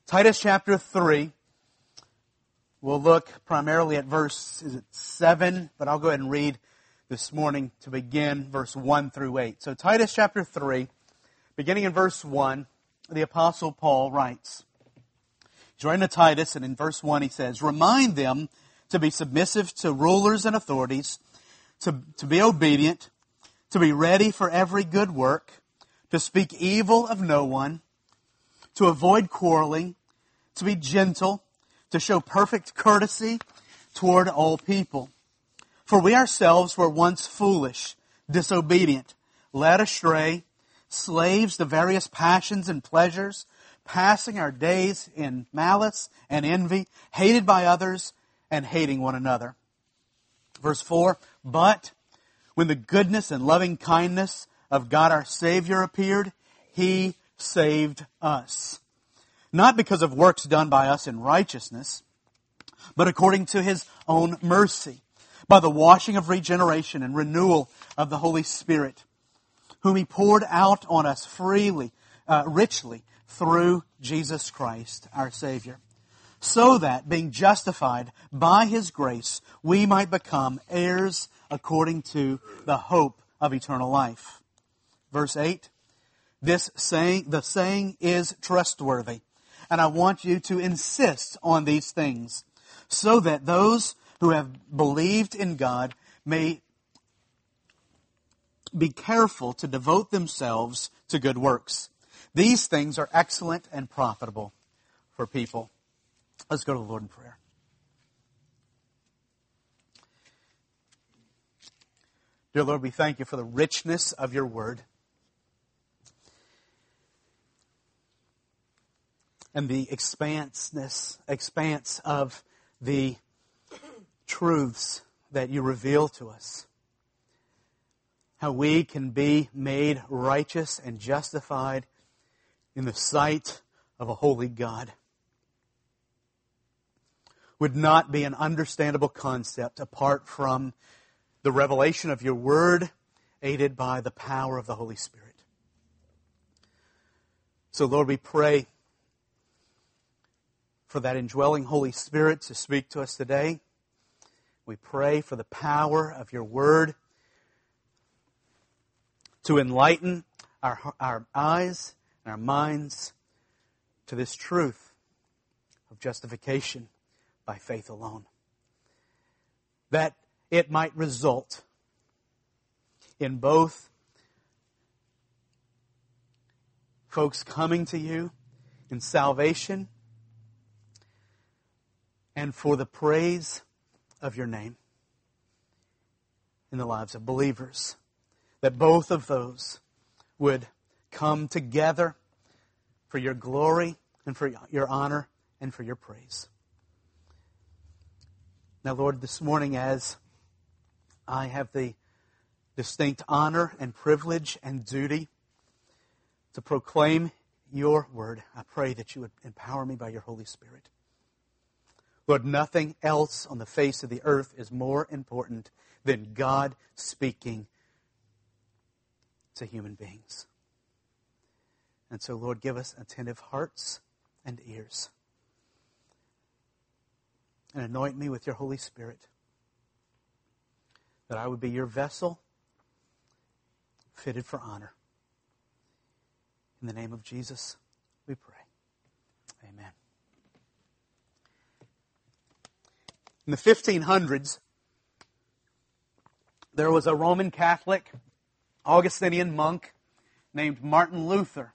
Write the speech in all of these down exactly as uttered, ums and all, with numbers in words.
Titus chapter three. We'll look primarily at verse, is it seven? But I'll go ahead and read this morning to begin verse one through eight. So Titus chapter three, beginning in verse one, the Apostle Paul writes. He's writing to Titus, and in verse one he says, "Remind them to be submissive to rulers and authorities, to, to be obedient, to be ready for every good work, to speak evil of no one, to avoid quarreling, to be gentle, to show perfect courtesy toward all people. For we ourselves were once foolish, disobedient, led astray, slaves to various passions and pleasures, passing our days in malice and envy, hated by others and hating one another." Verse four, "But when the goodness and loving kindness of God our Savior appeared, He saved us. Not because of works done by us in righteousness, but according to His own mercy, by the washing of regeneration and renewal of the Holy Spirit, whom He poured out on us freely, uh, richly, through Jesus Christ our Savior, so that, being justified by His grace, we might become heirs according to the hope of eternal life." Verse eight, "This saying, the saying is trustworthy, and I want you to insist on these things, so that those who have believed in God may be careful to devote themselves to good works. These things are excellent and profitable for people." Let's go to the Lord in prayer. Dear Lord, we thank You for the richness of Your Word and the expanseness, expanse of the truths that You reveal to us. How we can be made righteous and justified in the sight of a holy God would not be an understandable concept apart from the revelation of Your Word, aided by the power of the Holy Spirit. So, Lord, we pray for that indwelling Holy Spirit to speak to us today. We pray for the power of Your Word to enlighten our, our eyes and our minds to this truth of justification by faith alone, that it might result in both folks coming to You in salvation and for the praise of Your name in the lives of believers, that both of those would come together for Your glory and for Your honor and for Your praise. Now, Lord, this morning, as I have the distinct honor and privilege and duty to proclaim Your Word, I pray that You would empower me by Your Holy Spirit. Lord, nothing else on the face of the earth is more important than God speaking to human beings. And so, Lord, give us attentive hearts and ears. And anoint me with Your Holy Spirit, that I would be Your vessel, fitted for honor. In the name of Jesus, we pray. Amen. In the fifteen hundreds, there was a Roman Catholic Augustinian monk named Martin Luther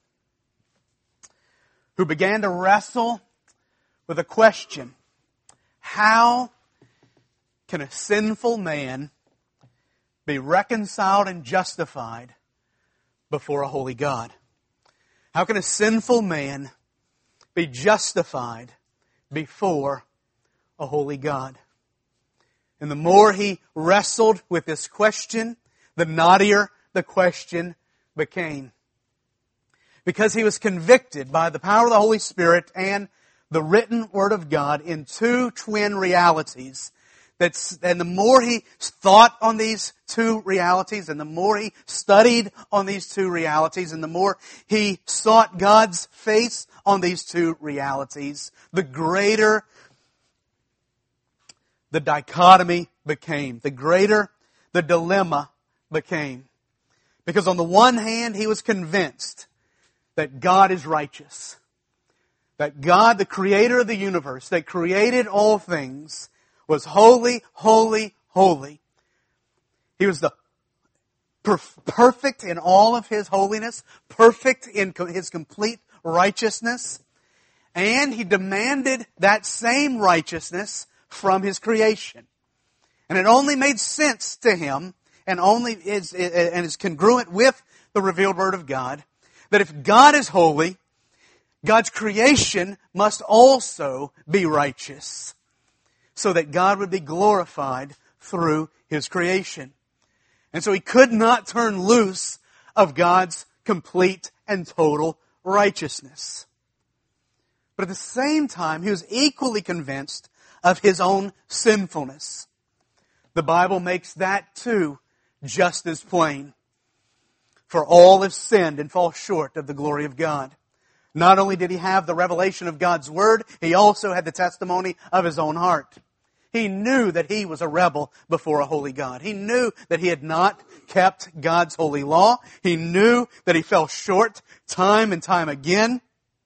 who began to wrestle with a question: how can a sinful man be reconciled and justified before a holy God? How can a sinful man be justified before a holy God? And the more he wrestled with this question, the knottier the question became. Because he was convicted by the power of the Holy Spirit and the written Word of God in two twin realities That's, and the more he thought on these two realities, and the more he studied on these two realities, and the more he sought God's face on these two realities, the greater the dichotomy became, the greater the dilemma became. Because on the one hand, he was convinced that God is righteous. That God, the creator of the universe, that created all things, was holy, holy, holy. He was the perf- perfect in all of His holiness, perfect in co- His complete righteousness, and He demanded that same righteousness from His creation. And it only made sense to Him, and only is, and is congruent with the revealed Word of God, that if God is holy, God's creation must also be righteous, so that God would be glorified through His creation. And so He could not turn loose of God's complete and total righteousness. But at the same time, He was equally convinced of His own sinfulness. The Bible makes that too just as plain. For all have sinned and fall short of the glory of God. Not only did He have the revelation of God's Word, He also had the testimony of His own heart. He knew that he was a rebel before a holy God. He knew that he had not kept God's holy law. He knew that he fell short time and time again.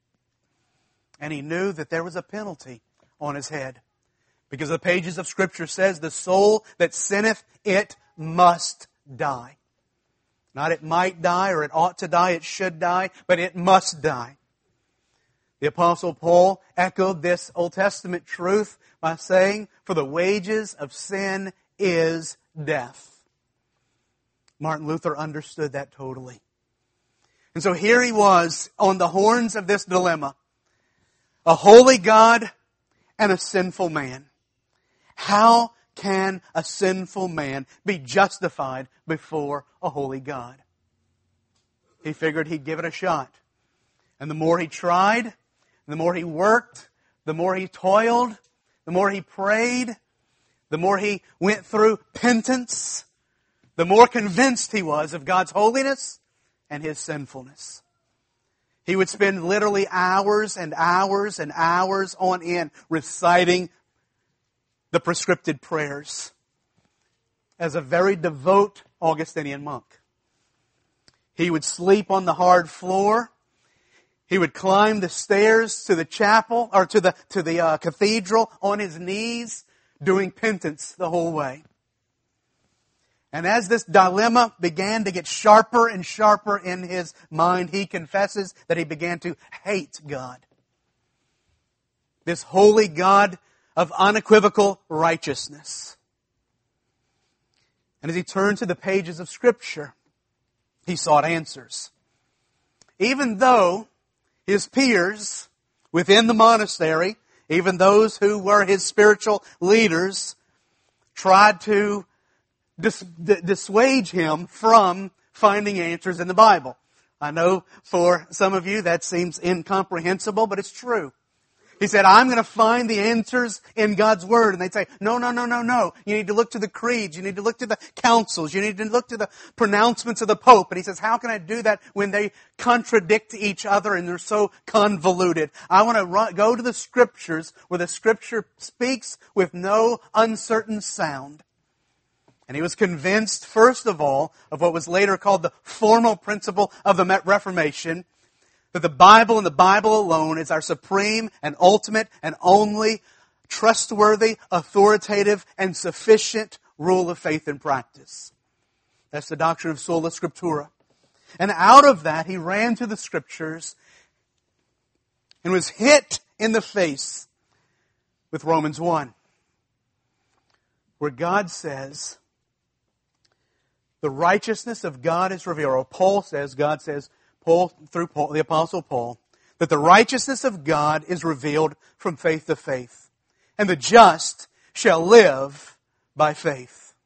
And he knew that there was a penalty on his head. Because the pages of Scripture says, the soul that sinneth, it must die. Not it might die or it ought to die, it should die, but it must die. The Apostle Paul echoed this Old Testament truth by saying, for the wages of sin is death. Martin Luther understood that totally. And so here he was on the horns of this dilemma. A holy God and a sinful man. How can a sinful man be justified before a holy God? He figured he'd give it a shot. And the more he tried, the more he worked, the more he toiled, the more he prayed, the more he went through penance, the more convinced he was of God's holiness and His sinfulness. He would spend literally hours and hours and hours on end reciting the prescripted prayers as a very devout Augustinian monk. He would sleep on the hard floor. He would climb the stairs to the chapel, or to the to the uh, cathedral on his knees, doing penance the whole way. And as this dilemma began to get sharper and sharper in his mind, he confesses that he began to hate God. This holy God of unequivocal righteousness. And as he turned to the pages of Scripture, he sought answers. Even though his peers within the monastery, even those who were his spiritual leaders, tried to dis- d- dissuade him from finding answers in the Bible. I know for some of you that seems incomprehensible, but it's true. He said, I'm going to find the answers in God's Word. And they'd say, no, no, no, no, no. You need to look to the creeds. You need to look to the councils. You need to look to the pronouncements of the Pope. And he says, how can I do that when they contradict each other and they're so convoluted? I want to run, go to the Scriptures where the Scripture speaks with no uncertain sound. And he was convinced, first of all, of what was later called the formal principle of the Reformation, that the Bible and the Bible alone is our supreme and ultimate and only trustworthy, authoritative, and sufficient rule of faith and practice. That's the doctrine of sola scriptura. And out of that, he ran to the Scriptures and was hit in the face with Romans one, where God says, the righteousness of God is revealed. Or Paul says, God says, Paul, through Paul, the Apostle Paul, that the righteousness of God is revealed from faith to faith, and the just shall live by faith.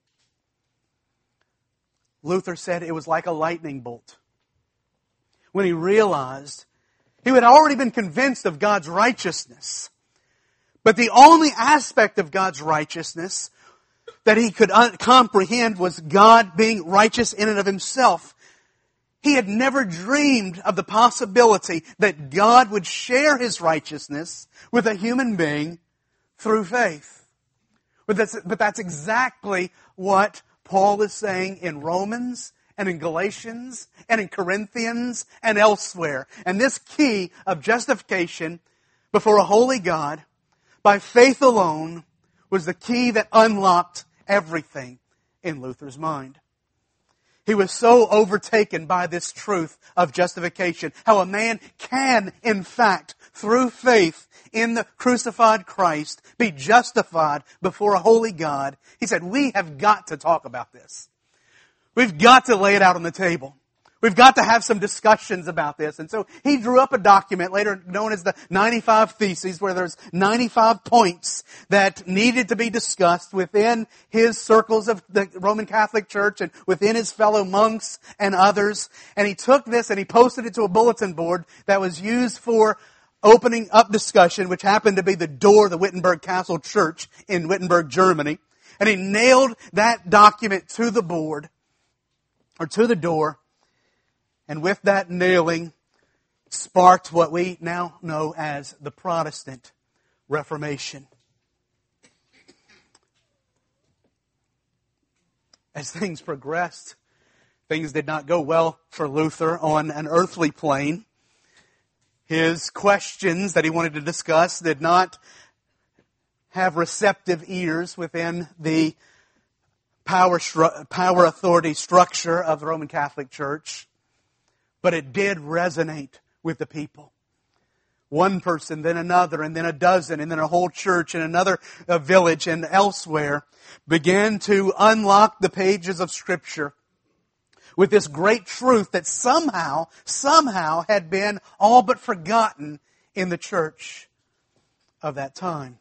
Luther said it was like a lightning bolt when he realized he had already been convinced of God's righteousness, but the only aspect of God's righteousness that he could un- comprehend was God being righteous in and of himself. He had never dreamed of the possibility that God would share his righteousness with a human being through faith. But that's, but that's exactly what Paul is saying in Romans and in Galatians and in Corinthians and elsewhere. And this key of justification before a holy God by faith alone was the key that unlocked everything in Luther's mind. He was so overtaken by this truth of justification, how a man can, in fact, through faith in the crucified Christ, be justified before a holy God. He said, we have got to talk about this. We've got to lay it out on the table. We've got to have some discussions about this. And so he drew up a document later known as the ninety-five Theses, where there's ninety-five points that needed to be discussed within his circles of the Roman Catholic Church and within his fellow monks and others. And he took this and he posted it to a bulletin board that was used for opening up discussion, which happened to be the door of the Wittenberg Castle Church in Wittenberg, Germany. And he nailed that document to the board, or to the door. And with that nailing, sparked what we now know as the Protestant Reformation. As things progressed, things did not go well for Luther on an earthly plane. His questions that he wanted to discuss did not have receptive ears within the power, power authority structure of the Roman Catholic Church. But it did resonate with the people. One person, then another, and then a dozen, and then a whole church, and another uh, village, and elsewhere began to unlock the pages of Scripture with this great truth that somehow, somehow had been all but forgotten in the church of that time.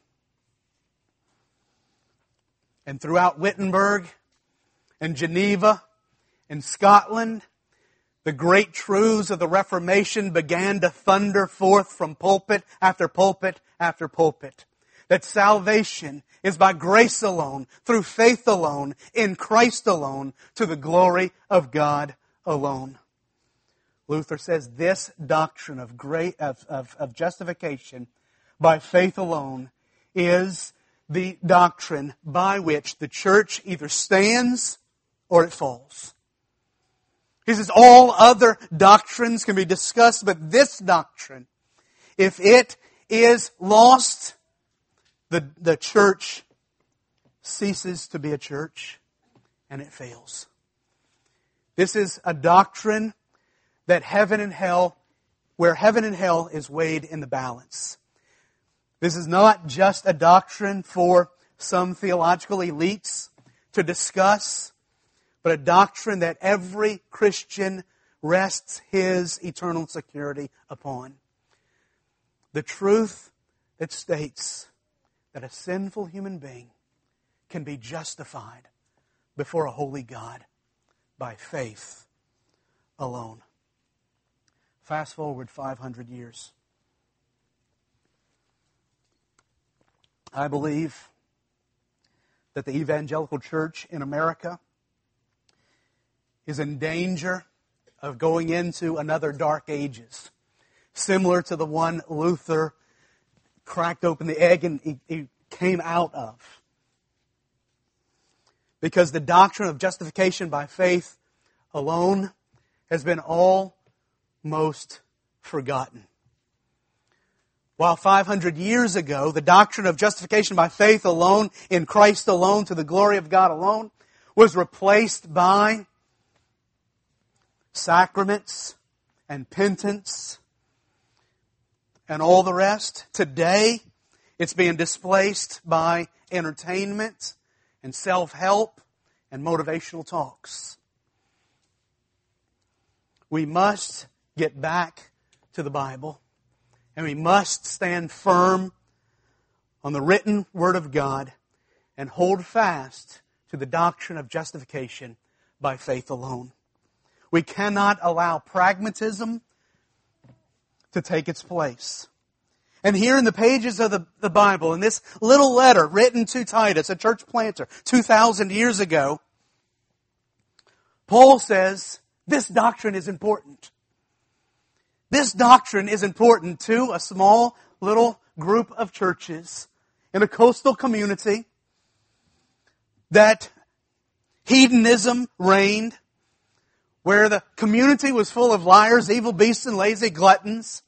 And throughout Wittenberg and Geneva and Scotland, the great truths of the Reformation began to thunder forth from pulpit after pulpit after pulpit. That salvation is by grace alone, through faith alone, in Christ alone, to the glory of God alone. Luther says this doctrine of, great, of, of, of justification by faith alone is the doctrine by which the church either stands or it falls. He says all other doctrines can be discussed, but this doctrine, if it is lost, the, the church ceases to be a church and it fails. This is a doctrine that heaven and hell, where heaven and hell is weighed in the balance. This is not just a doctrine for some theological elites to discuss, but a doctrine that every Christian rests his eternal security upon. The truth that states that a sinful human being can be justified before a holy God by faith alone. Fast forward five hundred years. I believe that the evangelical church in America is in danger of going into another dark ages, similar to the one Luther cracked open the egg and he, he came out of. Because the doctrine of justification by faith alone has been almost forgotten. While five hundred years ago, the doctrine of justification by faith alone, in Christ alone, to the glory of God alone, was replaced by sacraments and penance and all the rest. Today, it's being displaced by entertainment and self-help and motivational talks. We must get back to the Bible, and we must stand firm on the written Word of God and hold fast to the doctrine of justification by faith alone. We cannot allow pragmatism to take its place. And here in the pages of the, the Bible, in this little letter written to Titus, a church planter two thousand years ago, Paul says, this doctrine is important. This doctrine is important to a small little group of churches in a coastal community that hedonism reigned, where the community was full of liars, evil beasts, and lazy gluttons,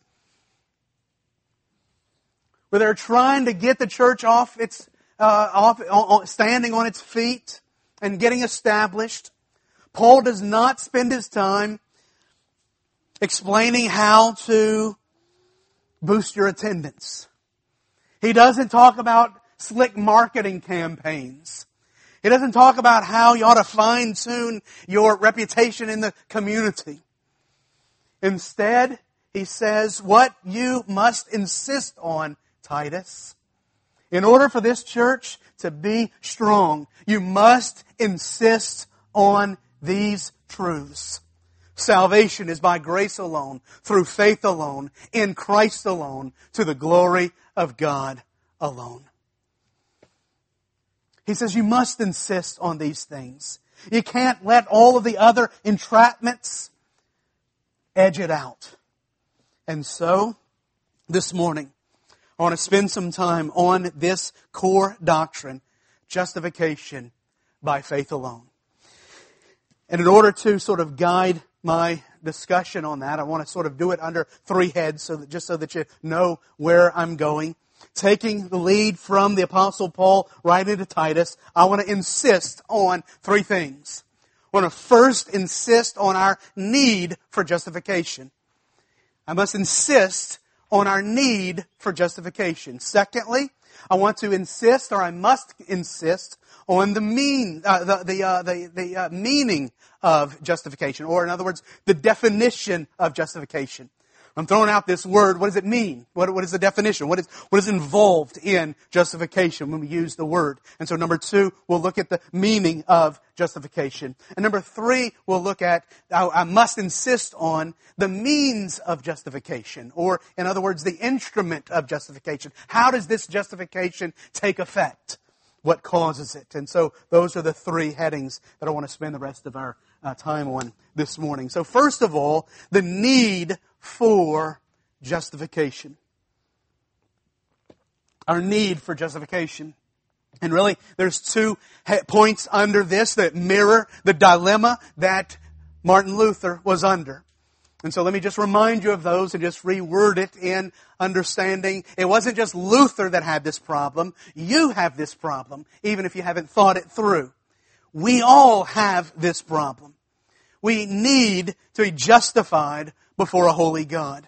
where they're trying to get the church off its uh, off on, standing on its feet and getting established. Paul does not spend his time explaining how to boost your attendance. He doesn't talk about slick marketing campaigns. He doesn't talk about how you ought to fine-tune your reputation in the community. Instead, he says, what you must insist on, Titus, in order for this church to be strong, you must insist on these truths. Salvation is by grace alone, through faith alone, in Christ alone, to the glory of God alone. He says you must insist on these things. You can't let all of the other entrapments edge it out. And so, this morning, I want to spend some time on this core doctrine, justification by faith alone. And in order to sort of guide my discussion on that, I want to sort of do it under three heads, so that just so that you know where I'm going. Taking the lead from the Apostle Paul right into Titus, I want to insist on three things. I want to first insist on our need for justification. I must insist on our need for justification. Secondly, I want to insist, or I must insist, on the mean, uh, the the uh, the, the uh, meaning of justification, or in other words, the definition of justification. I'm throwing out this word. What does it mean? What, what is the definition? What is, what is involved in justification when we use the word? And so number two, we'll look at the meaning of justification. And number three, we'll look at, I, I must insist on the means of justification, or in other words, the instrument of justification. How does this justification take effect? What causes it? And so those are the three headings that I want to spend the rest of our uh, time on this morning. So first of all, the need for justification. Our need for justification. And really, there's two points under this that mirror the dilemma that Martin Luther was under. And so let me just remind you of those and just reword it in understanding. It wasn't just Luther that had this problem. You have this problem, even if you haven't thought it through. We all have this problem. We need to be justified before a holy God.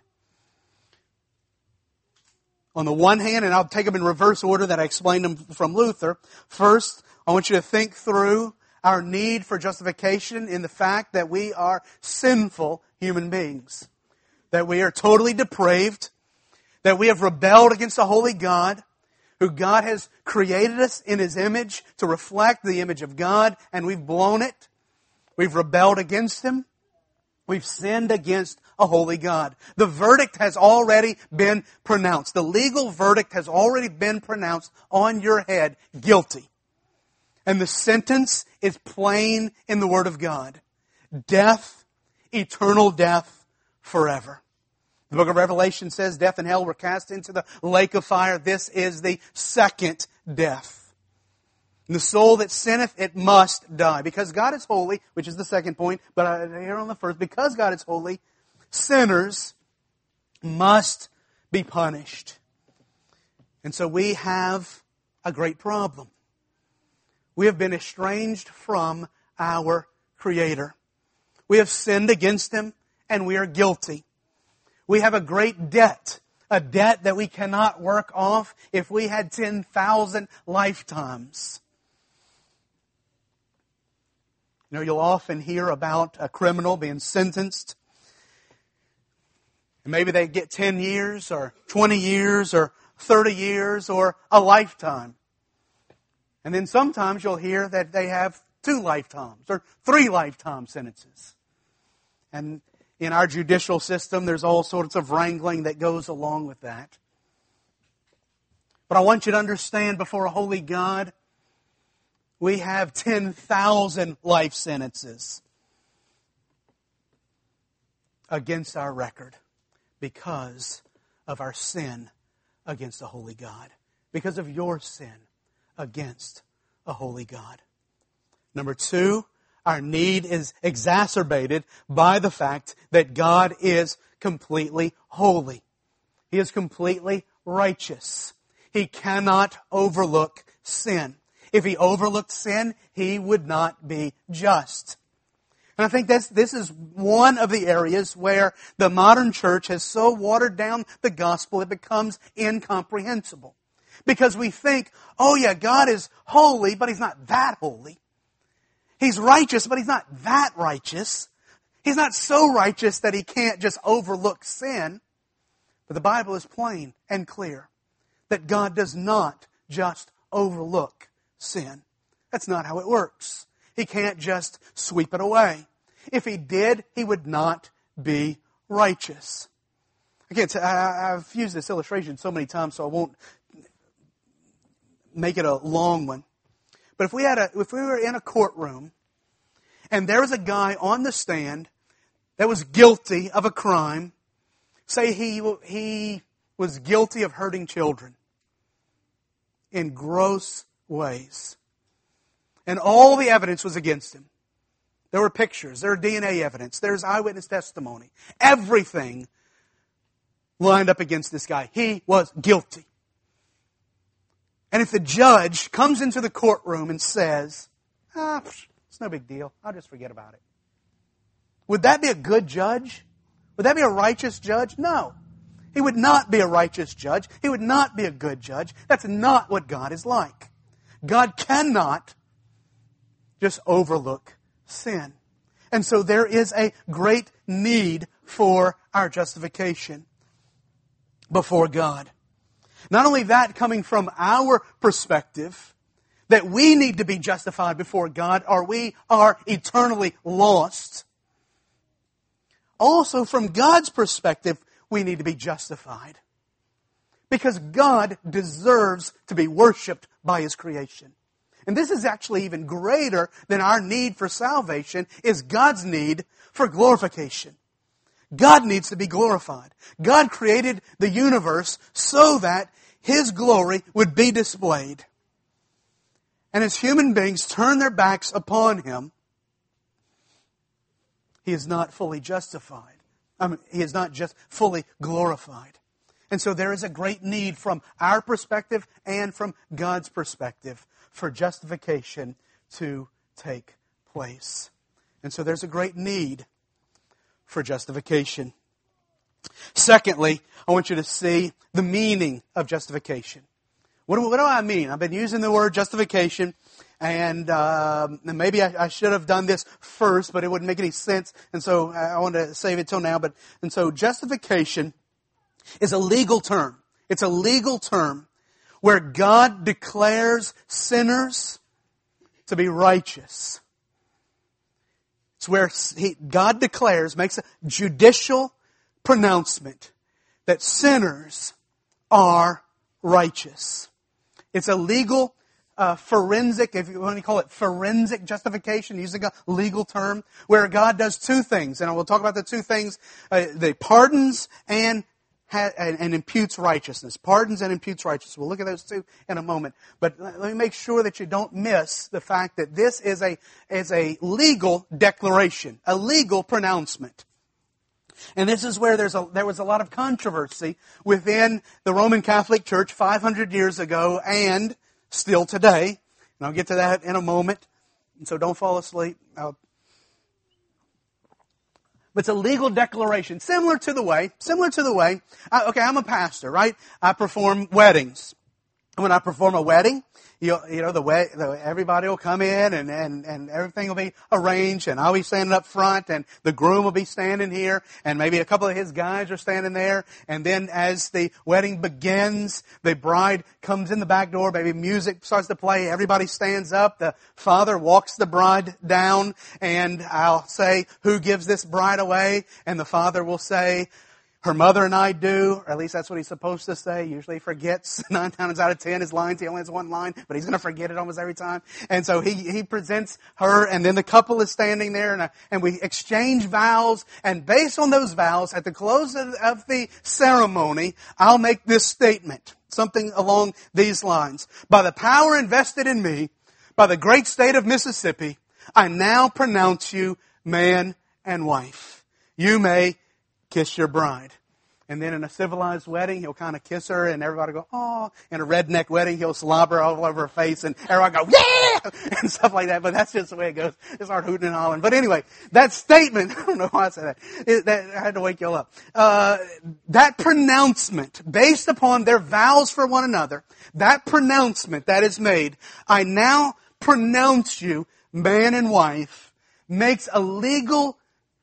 On the one hand, and I'll take them in reverse order that I explained them from Luther. First, I want you to think through our need for justification in the fact that we are sinful human beings. That we are totally depraved. That we have rebelled against a holy God, who God has created us in His image to reflect the image of God, and we've blown it. We've rebelled against Him. We've sinned against a holy God. The verdict has already been pronounced. The legal verdict has already been pronounced on your head, guilty. And the sentence is plain in the Word of God. Death, eternal death, forever. The book of Revelation says death and hell were cast into the lake of fire. This is the second death. And the soul that sinneth, it must die. Because God is holy, which is the second point, but here on the first, because God is holy, sinners must be punished. And so we have a great problem. We have been estranged from our Creator. We have sinned against Him, and we are guilty. We have a great debt, a debt that we cannot work off if we had ten thousand lifetimes. You know, you'll often hear about a criminal being sentenced. And maybe they get ten years or twenty years or thirty years or a lifetime. And then sometimes you'll hear that they have two lifetimes or three lifetime sentences. And in our judicial system, there's all sorts of wrangling that goes along with that. But I want you to understand, before a holy God, we have ten thousand life sentences against our record because of our sin against a holy God. Because of your sin against a holy God. Number two, our need is exacerbated by the fact that God is completely holy. He is completely righteous. He cannot overlook sin. If He overlooked sin, He would not be just. And I think that's, this is one of the areas where the modern church has so watered down the gospel it becomes incomprehensible. Because we think, oh yeah, God is holy, but He's not that holy. He's righteous, but He's not that righteous. He's not so righteous that He can't just overlook sin. But the Bible is plain and clear that God does not just overlook sin. That's not how it works. He can't just sweep it away. If He did, He would not be righteous. Again, I've used this illustration so many times, so I won't make it a long one. But if we had a, if we were in a courtroom and there was a guy on the stand that was guilty of a crime, say he he was guilty of hurting children in gross ways, and all the evidence was against him. There were pictures, there were D N A evidence, there's eyewitness testimony. Everything lined up against this guy. He was guilty. And if the judge comes into the courtroom and says, ah, it's no big deal, I'll just forget about it. Would that be a good judge? Would that be a righteous judge? No. He would not be a righteous judge. He would not be a good judge. That's not what God is like. God cannot just overlook sin. And so there is a great need for our justification before God. Not only that, coming from our perspective, that we need to be justified before God or we are eternally lost. Also, from God's perspective, we need to be justified. Because God deserves to be worshipped by His creation. And this is actually even greater than our need for salvation, is God's need for glorification. God needs to be glorified. God created the universe so that His glory would be displayed. And as human beings turn their backs upon Him, He is not fully justified. I mean, He is not just fully glorified. And so there is a great need from our perspective and from God's perspective for justification to take place. And so there's a great need for justification. Secondly, I want you to see the meaning of justification. What do, what do I mean? I've been using the word justification, and uh, maybe I, I should have done this first, but it wouldn't make any sense, and so I want to save it till now. But and so justification is a legal term. It's a legal term where God declares sinners to be righteous. It's where he, God declares, makes a judicial pronouncement that sinners are righteous. It's a legal, uh, forensic, if you want to call it forensic justification, using a legal term, where God does two things. And I will talk about the two things. Uh, they pardons and And, and imputes righteousness. Pardons and imputes righteousness. We'll look at those two in a moment. But let me make sure that you don't miss the fact that this is a, is a legal declaration, a legal pronouncement. And this is where there's a, there was a lot of controversy within the Roman Catholic Church five hundred years ago and still today. And I'll get to that in a moment. And so don't fall asleep. I'll But it's a legal declaration, similar to the way, similar to the way, I, okay, I'm a pastor, right? I perform weddings. When I perform a wedding, you, you know, the way, the, everybody will come in and, and, and everything will be arranged, and I'll be standing up front, and the groom will be standing here, and maybe a couple of his guys are standing there, and then as the wedding begins, the bride comes in the back door, maybe music starts to play, everybody stands up, the father walks the bride down, and I'll say, who gives this bride away? And the father will say, her mother and I do, or at least that's what he's supposed to say. Usually he forgets. Nine times out of ten, his lines, he only has one line, but he's going to forget it almost every time. And so he, he presents her, and then the couple is standing there, and, uh, and we exchange vows. And based on those vows, at the close of, of the ceremony, I'll make this statement, something along these lines. By the power invested in me, by the great state of Mississippi, I now pronounce you man and wife. You may kiss your bride. And then in a civilized wedding, he'll kind of kiss her and everybody go, oh. In a redneck wedding, he'll slobber all over her face and everybody go, yeah! And stuff like that. But that's just the way it goes. It's hard hooting and hollering. But anyway, that statement, I don't know why I said that. It, that I had to wake you all up. Uh, that pronouncement, based upon their vows for one another, that pronouncement that is made, I now pronounce you man and wife, makes a legal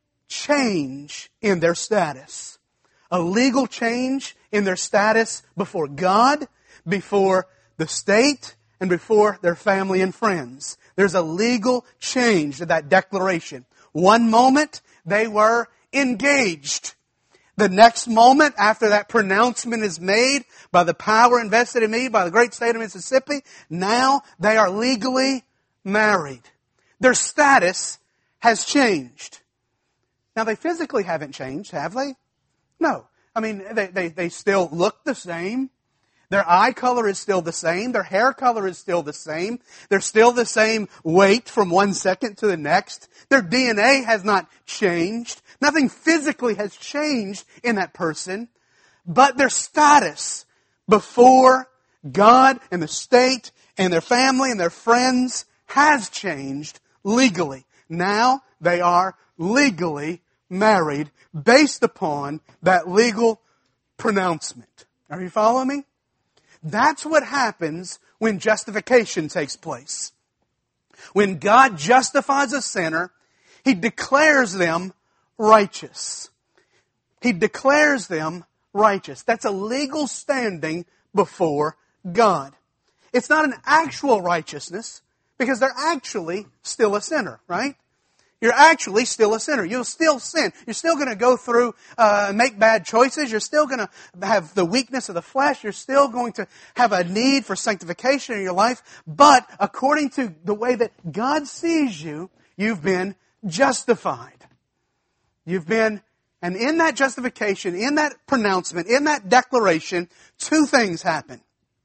change in their status. A legal change in their status before God, before the state, and before their family and friends. There's a legal change to that declaration. One moment, they were engaged. The next moment, after that pronouncement is made by the power invested in me, by the great state of Mississippi, now they are legally married. Their status has changed. Now, they physically haven't changed, have they? No. I mean, they, they, they still look the same. Their eye color is still the same. Their hair color is still the same. They're still the same weight from one second to the next. Their D N A has not changed. Nothing physically has changed in that person. But their status before God and the state and their family and their friends has changed legally. Now they are legally married based upon that legal pronouncement. Are you following me? That's what happens when justification takes place. When God justifies a sinner, He declares them righteous. He declares them righteous. That's a legal standing before God. It's not an actual righteousness because they're actually still a sinner, right? You're actually still a sinner. You'll still sin. You're still going to go through, uh, make bad choices. You're still going to have the weakness of the flesh. You're still going to have a need for sanctification in your life. But according to the way that God sees you, you've been justified. You've been, and in that justification, in that pronouncement, in that declaration, two things happen.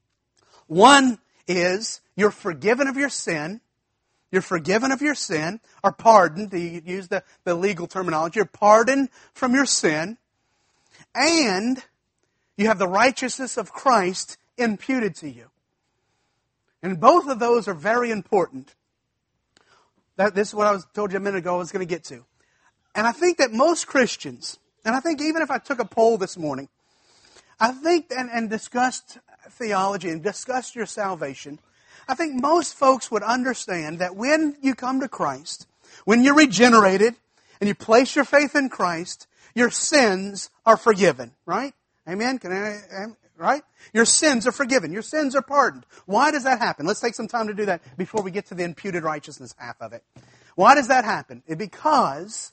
One is you're forgiven of your sin. You're forgiven of your sin, or pardoned, to use the, the legal terminology. You're pardoned from your sin, and you have the righteousness of Christ imputed to you. And both of those are very important. That, this is what I was told you a minute ago I was going to get to. And I think that most Christians, and I think even if I took a poll this morning, I think, and, and discussed theology and discussed your salvation, I think most folks would understand that when you come to Christ, when you're regenerated and you place your faith in Christ, your sins are forgiven, right? Amen? Can I, right? Your sins are forgiven. Your sins are pardoned. Why does that happen? Let's take some time to do that before we get to the imputed righteousness half of it. Why does that happen? Because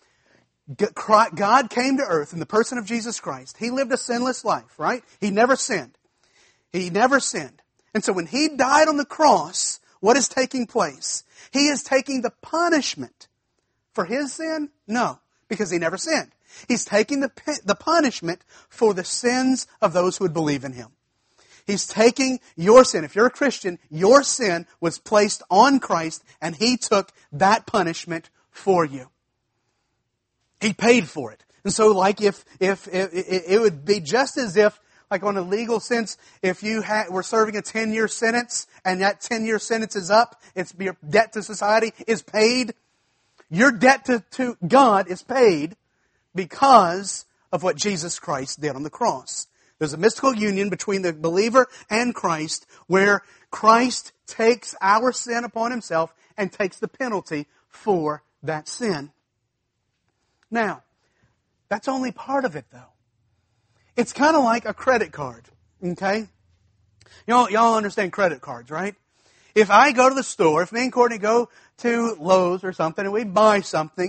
God came to earth in the person of Jesus Christ. He lived a sinless life, right? He never sinned. He never sinned. And so when He died on the cross, what is taking place? He is taking the punishment for His sin? No, because He never sinned. He's taking the, the punishment for the sins of those who would believe in Him. He's taking your sin. If you're a Christian, your sin was placed on Christ, and He took that punishment for you. He paid for it. And so like if, if, if it, it would be just as if, like on a legal sense, if you had, were serving a ten-year sentence and that ten-year sentence is up, it's your debt to society is paid. Your debt to, to God is paid because of what Jesus Christ did on the cross. There's a mystical union between the believer and Christ where Christ takes our sin upon Himself and takes the penalty for that sin. Now, that's only part of it, though. It's kind of like a credit card, okay? Y'all, y'all understand credit cards, right? If I go to the store, if me and Courtney go to Lowe's or something and we buy something,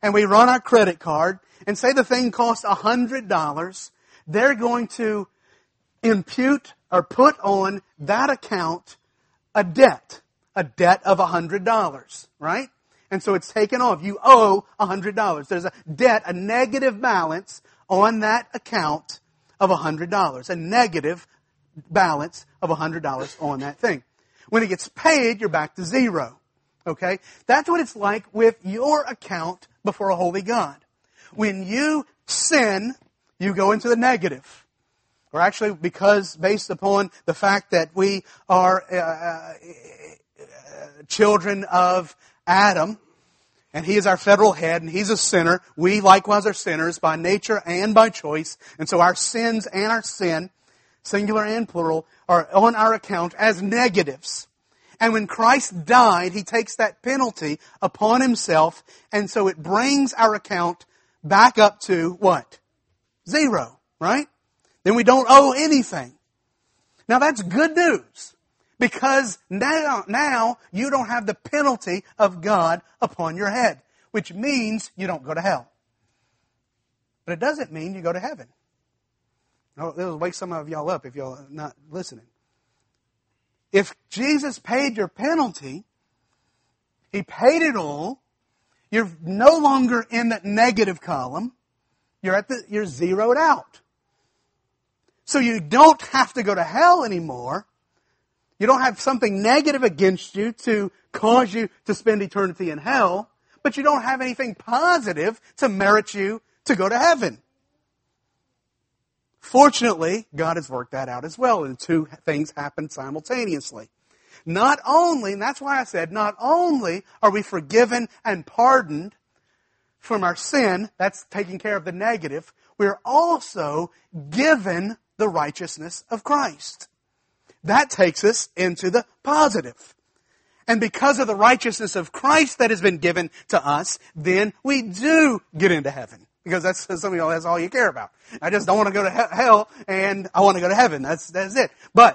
and we run our credit card, and say the thing costs one hundred dollars, they're going to impute or put on that account a debt, a debt of one hundred dollars, right? And so it's taken off. You owe one hundred dollars. There's a debt, a negative balance on that account of one hundred dollars, a negative balance of one hundred dollars on that thing. When it gets paid, you're back to zero. Okay? That's what it's like with your account before a holy God. When you sin, you go into the negative. Or actually, because based upon the fact that we are uh, uh, children of Adam, and he is our federal head, and he's a sinner, we likewise are sinners by nature and by choice. And so our sins and our sin, singular and plural, are on our account as negatives. And when Christ died, He takes that penalty upon Himself, and so it brings our account back up to what? Zero, right? Then we don't owe anything. Now that's good news, because now, now you don't have the penalty of God upon your head, which means you don't go to hell. But it doesn't mean you go to heaven. It'll wake some of y'all up if y'all are not listening. If Jesus paid your penalty, He paid it all. You're no longer in that negative column. You're at the you're zeroed out. So you don't have to go to hell anymore. You don't have something negative against you to cause you to spend eternity in hell, but you don't have anything positive to merit you to go to heaven. Fortunately, God has worked that out as well, and two things happen simultaneously. Not only, and that's why I said, not only are we forgiven and pardoned from our sin, that's taking care of the negative, we're also given the righteousness of Christ. That takes us into the positive. And because of the righteousness of Christ that has been given to us, then we do get into heaven. Because that's some of y'all, that's all you care about. I just don't want to go to hell, and I want to go to heaven. That's that's it. But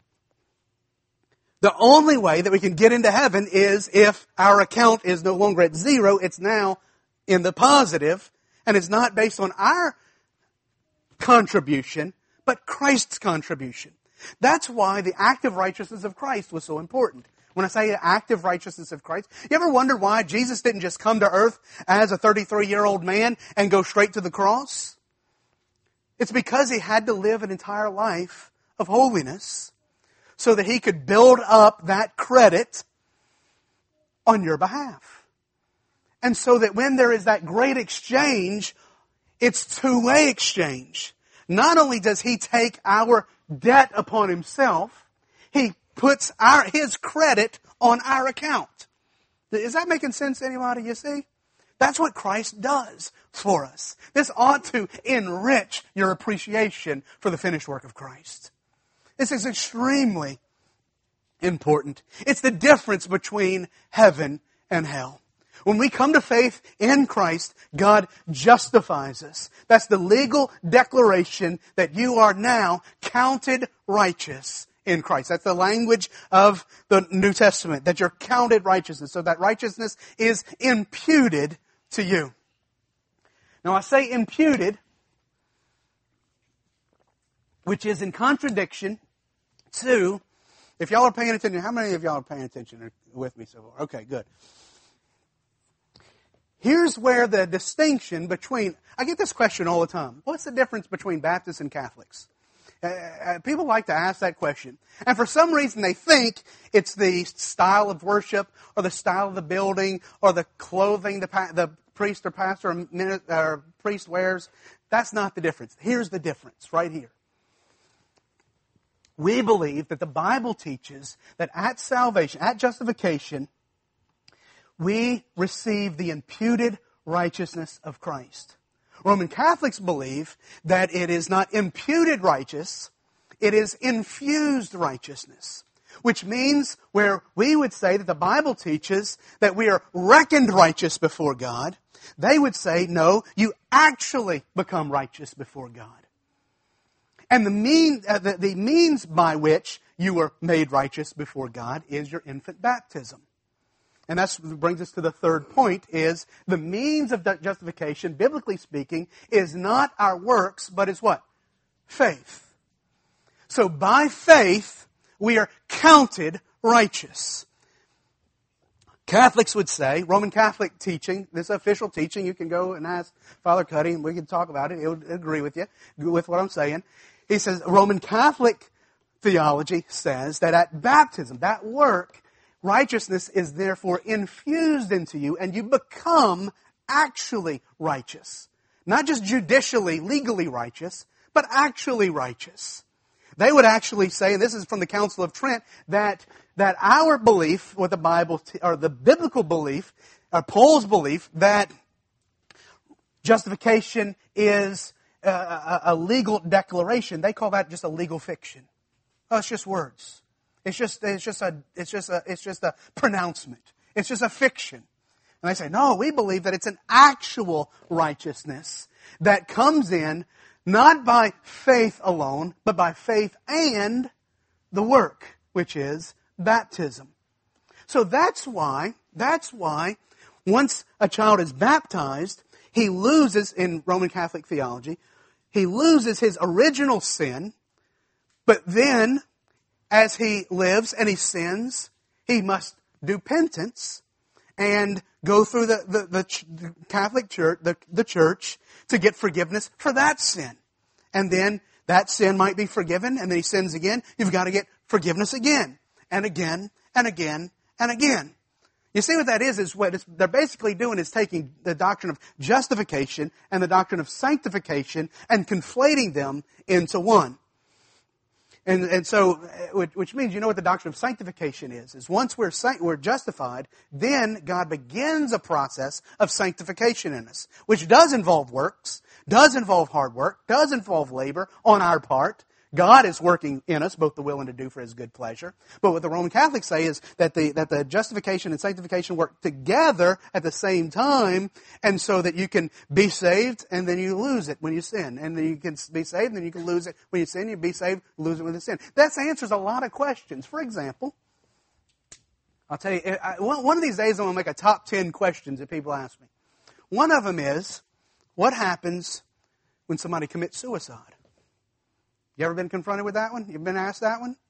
the only way that we can get into heaven is if our account is no longer at zero. It's now in the positive, and it's not based on our contribution, but Christ's contribution. That's why the active righteousness of Christ was so important. When I say the active righteousness of Christ, you ever wonder why Jesus didn't just come to earth as a thirty-three-year-old man and go straight to the cross? It's because He had to live an entire life of holiness so that He could build up that credit on your behalf. And so that when there is that great exchange, it's two-way exchange. Not only does He take our debt upon Himself, He puts our His credit on our account. Is that making sense to anybody, you see? That's what Christ does for us. This ought to enrich your appreciation for the finished work of Christ. This is extremely important. It's the difference between heaven and hell. When we come to faith in Christ, God justifies us. That's the legal declaration that you are now counted righteous in Christ. That's the language of the New Testament, that you're counted righteousness. So that righteousness is imputed to you. Now I say imputed, which is in contradiction to, if y'all are paying attention, how many of y'all are paying attention with me so far? Okay, good. Here's where the distinction between, I get this question all the time. What's the difference between Baptists and Catholics? Uh, people like to ask that question. And for some reason they think it's the style of worship or the style of the building or the clothing the, pa- the priest or pastor or, min- or priest wears. That's not the difference. Here's the difference right here. We believe that the Bible teaches that at salvation, at justification, we receive the imputed righteousness of Christ. Roman Catholics believe that it is not imputed righteous, it is infused righteousness. Which means where we would say that the Bible teaches that we are reckoned righteous before God, they would say, no, you actually become righteous before God. And the, mean, uh, the, the means by which you were made righteous before God is your infant baptism. And that brings us to the third point, is the means of justification, biblically speaking, is not our works, but is what? Faith. So by faith, we are counted righteous. Catholics would say, Roman Catholic teaching, this official teaching, you can go and ask Father Cuddy and we can talk about it. He would agree with you, with what I'm saying. He says, Roman Catholic theology says that at baptism, that work, righteousness is therefore infused into you and you become actually righteous. Not just judicially, legally righteous, but actually righteous. They would actually say, and this is from the Council of Trent, that that our belief, what the Bible, t- or the biblical belief, or Paul's belief, that justification is a, a, a legal declaration, they call that just a legal fiction. Oh, it's just words. It's just, it's just a, it's just a, it's just a pronouncement. It's just a fiction. And they say, no, we believe that it's an actual righteousness that comes in not by faith alone, but by faith and the work, which is baptism. So that's why, that's why once a child is baptized, he loses, in Roman Catholic theology, he loses his original sin, but then as he lives and he sins, he must do penance and go through the, the, the Catholic Church, the, the church, to get forgiveness for that sin. And then that sin might be forgiven, and then he sins again. You've got to get forgiveness again, and again, and again, and again. You see what that is, is what it's, they're basically doing is taking the doctrine of justification and the doctrine of sanctification and conflating them into one. And, and so, which means, you know what the doctrine of sanctification is, is once we're, we're justified, then God begins a process of sanctification in us, which does involve works, does involve hard work, does involve labor on our part. God is working in us, both the will and to do for His good pleasure. But what the Roman Catholics say is that the, that the justification and sanctification work together at the same time, and so that you can be saved and then you lose it when you sin. And then you can be saved and then you can lose it when you sin. You be saved, lose it when you sin. That answers a lot of questions. For example, I'll tell you, I, one of these days I'm going to make a top ten questions that people ask me. One of them is, what happens when somebody commits suicide? You ever been confronted with that one? You've been asked that one?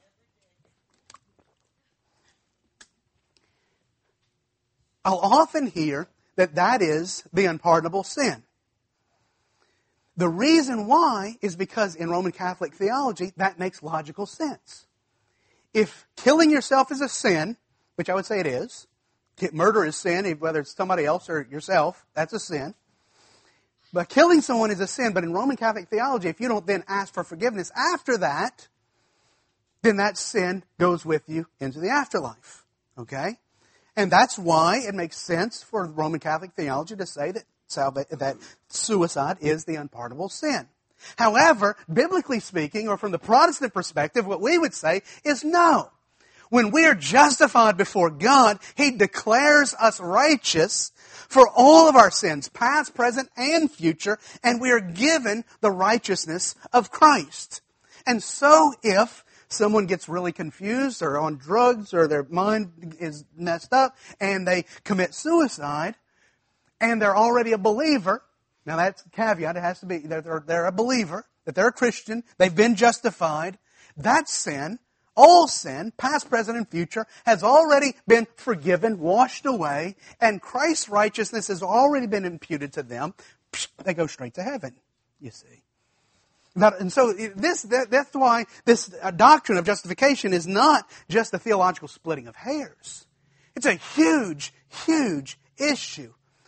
I'll often hear that that is the unpardonable sin. The reason why is because in Roman Catholic theology, that makes logical sense. If killing yourself is a sin, which I would say it is, murder is sin, whether it's somebody else or yourself, that's a sin. But killing someone is a sin. But in Roman Catholic theology, if you don't then ask for forgiveness after that, then that sin goes with you into the afterlife. Okay? And that's why it makes sense for Roman Catholic theology to say that salva- that suicide is the unpardonable sin. However, biblically speaking, or from the Protestant perspective, what we would say is no. When we are justified before God, He declares us righteous for all of our sins, past, present, and future, and we are given the righteousness of Christ. And so if someone gets really confused or on drugs or their mind is messed up and they commit suicide and they're already a believer, now that's a caveat, it has to be that they're, they're a believer, that they're a Christian, they've been justified, that sin, all sin, past, present, and future, has already been forgiven, washed away, and Christ's righteousness has already been imputed to them. They go straight to heaven, you see. And so this, that, that's why this doctrine of justification is not just a theological splitting of hairs. It's a huge, huge issue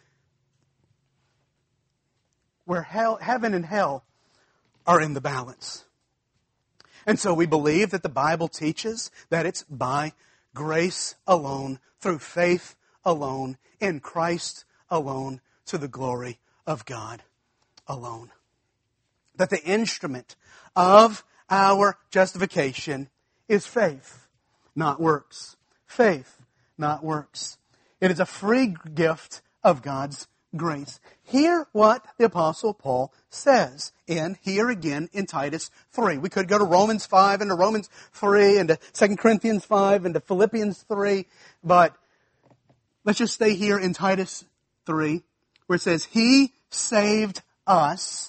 where hell, heaven and hell are in the balance. And so we believe that the Bible teaches that it's by grace alone, through faith alone, in Christ alone, to the glory of God alone. That the instrument of our justification is faith, not works. Faith, not works. It is a free gift of God's grace. Hear what the Apostle Paul says in, here again, in Titus three. We could go to Romans five and to Romans three and to Second Corinthians five and to Philippians three, but let's just stay here in Titus three, where it says, He saved us.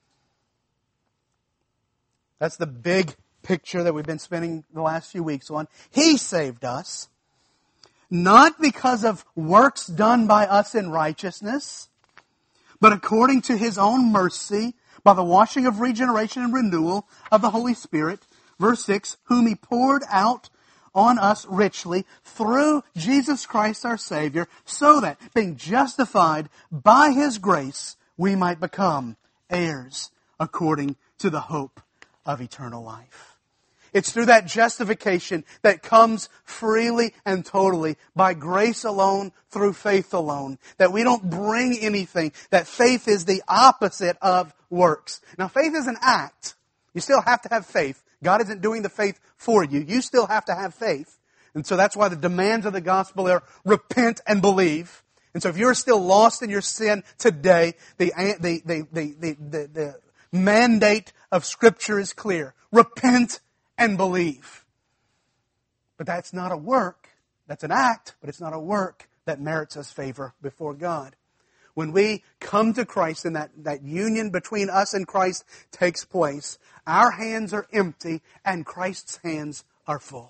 That's the big picture that we've been spending the last few weeks on. He saved us, not because of works done by us in righteousness, but according to His own mercy, by the washing of regeneration and renewal of the Holy Spirit. Verse six, whom He poured out on us richly through Jesus Christ our Savior, so that, being justified by His grace, we might become heirs according to the hope of eternal life. It's through that justification that comes freely and totally by grace alone, through faith alone, that we don't bring anything, that faith is the opposite of works. Now, faith is an act. You still have to have faith. God isn't doing the faith for you. You still have to have faith. And so that's why the demands of the gospel are repent and believe. And so if you're still lost in your sin today, the, the, the, the, the, the, the mandate of Scripture is clear. Repent and believe. But that's not a work. That's an act, but it's not a work that merits us favor before God. When we come to Christ and that, that union between us and Christ takes place, our hands are empty and Christ's hands are full.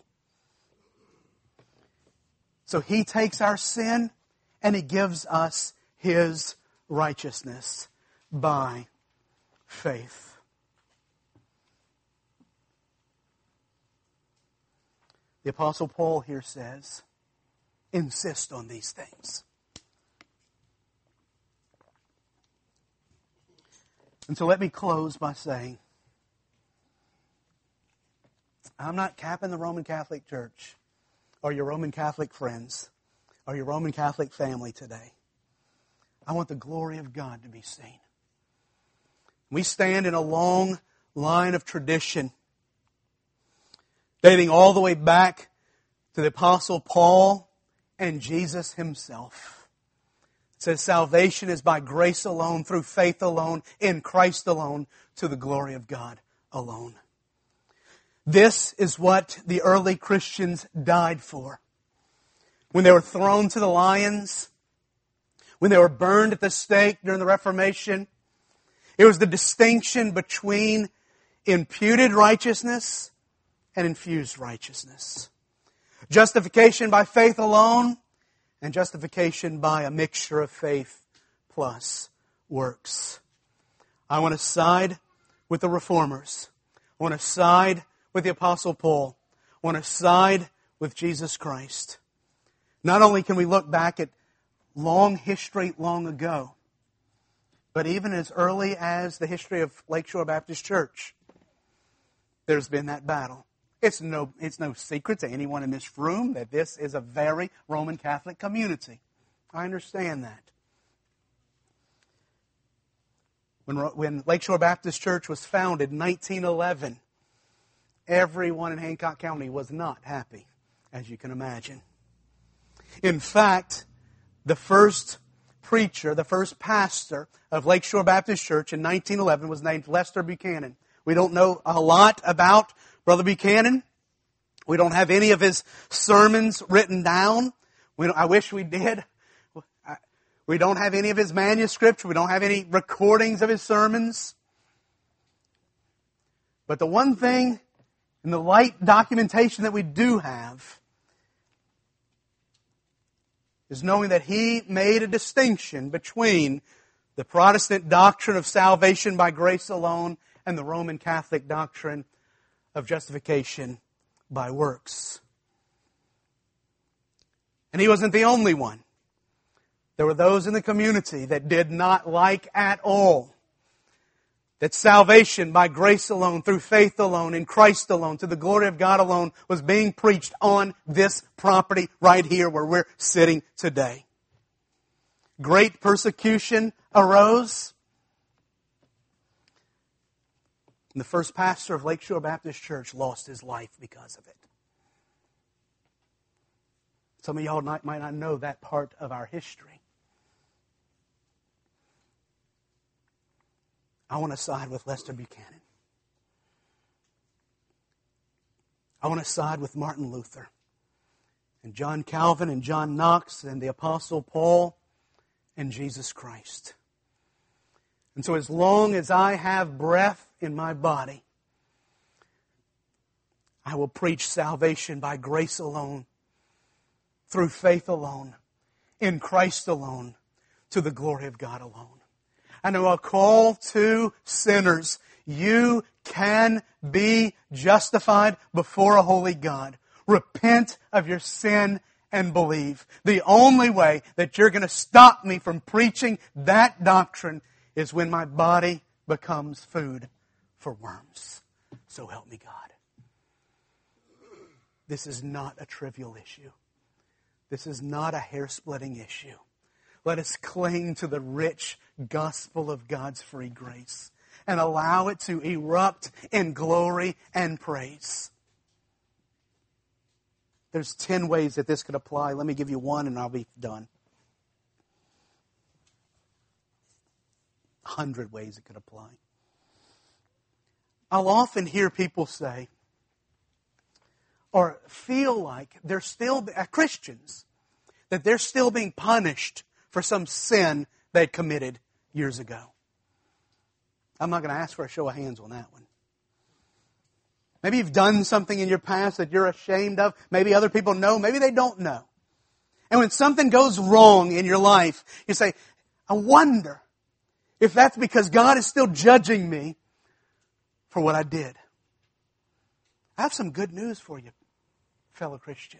So He takes our sin and He gives us His righteousness by faith. The Apostle Paul here says, insist on these things. And so let me close by saying, I'm not capping the Roman Catholic Church or your Roman Catholic friends or your Roman Catholic family today. I want the glory of God to be seen. We stand in a long line of tradition dating all the way back to the Apostle Paul and Jesus Himself. It says salvation is by grace alone, through faith alone, in Christ alone, to the glory of God alone. This is what the early Christians died for. When they were thrown to the lions, when they were burned at the stake during the Reformation, it was the distinction between imputed righteousness and infused righteousness. Justification by faith alone, and justification by a mixture of faith plus works. I want to side with the Reformers. I want to side with the Apostle Paul. I want to side with Jesus Christ. Not only can we look back at long history long ago, but even as early as the history of Lakeshore Baptist Church, there's been that battle. It's no, it's no secret to anyone in this room that this is a very Roman Catholic community. I understand that. When, when Lakeshore Baptist Church was founded in nineteen eleven, everyone in Hancock County was not happy, as you can imagine. In fact, the first preacher, the first pastor of Lakeshore Baptist Church in nineteen eleven was named Lester Buchanan. We don't know a lot about Brother Buchanan. We don't have any of his sermons written down. We don't, I wish we did. We don't have any of his manuscripts. We don't have any recordings of his sermons. But the one thing in the light documentation that we do have is knowing that he made a distinction between the Protestant doctrine of salvation by grace alone and the Roman Catholic doctrine of justification by works. And he wasn't the only one. There were those in the community that did not like at all that salvation by grace alone, through faith alone, in Christ alone, to the glory of God alone, was being preached on this property right here where we're sitting today. Great persecution arose. And the first pastor of Lakeshore Baptist Church lost his life because of it. Some of y'all might not know that part of our history. I want to side with Lester Buchanan. I want to side with Martin Luther and John Calvin and John Knox and the Apostle Paul and Jesus Christ. And so as long as I have breath in my body, I will preach salvation by grace alone, through faith alone, in Christ alone, to the glory of God alone. And I will call to sinners, you can be justified before a holy God. Repent of your sin and believe. The only way that you're going to stop me from preaching that doctrine is when my body becomes food for worms. So help me God. This is not a trivial issue. This is not a hair-splitting issue. Let us cling to the rich gospel of God's free grace and allow it to erupt in glory and praise. There's ten ways that this could apply. Let me give you one and I'll be done. A hundred ways it could apply. I'll often hear people say, or feel like they're still, uh, Christians, that they're still being punished for some sin they committed years ago. I'm not going to ask for a show of hands on that one. Maybe you've done something in your past that you're ashamed of. Maybe other people know. Maybe they don't know. And when something goes wrong in your life, you say, I wonder if that's because God is still judging me for what I did. I have some good news for you, fellow Christian.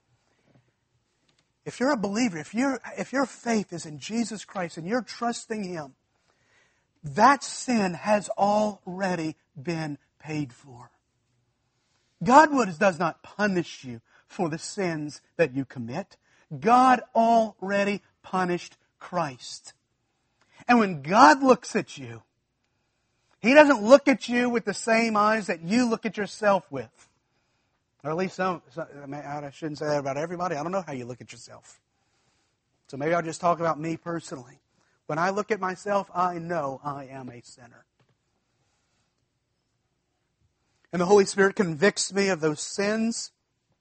If you're a believer, if your if your faith is in Jesus Christ and you're trusting Him, that sin has already been paid for. God does not punish you for the sins that you commit. God already punished Christ. And when God looks at you, He doesn't look at you with the same eyes that you look at yourself with. Or at least some, some I shouldn't say that about everybody. I don't know how you look at yourself. So maybe I'll just talk about me personally. When I look at myself, I know I am a sinner. And the Holy Spirit convicts me of those sins.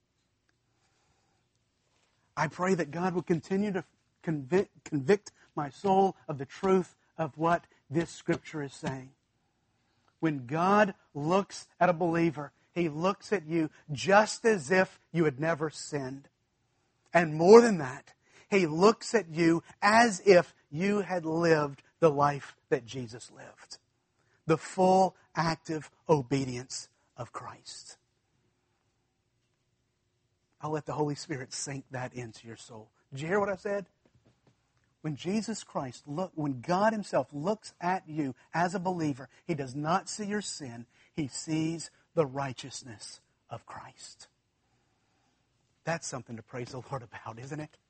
I pray that God will continue to convict, convict my soul of the truth of what this Scripture is saying. When God looks at a believer, He looks at you just as if you had never sinned. And more than that, He looks at you as if you had lived the life that Jesus lived. The full, active obedience of Christ. I'll let the Holy Spirit sink that into your soul. Did you hear what I said? When Jesus Christ, look, when God Himself looks at you as a believer, He does not see your sin. He sees the righteousness of Christ. That's something to praise the Lord about, isn't it?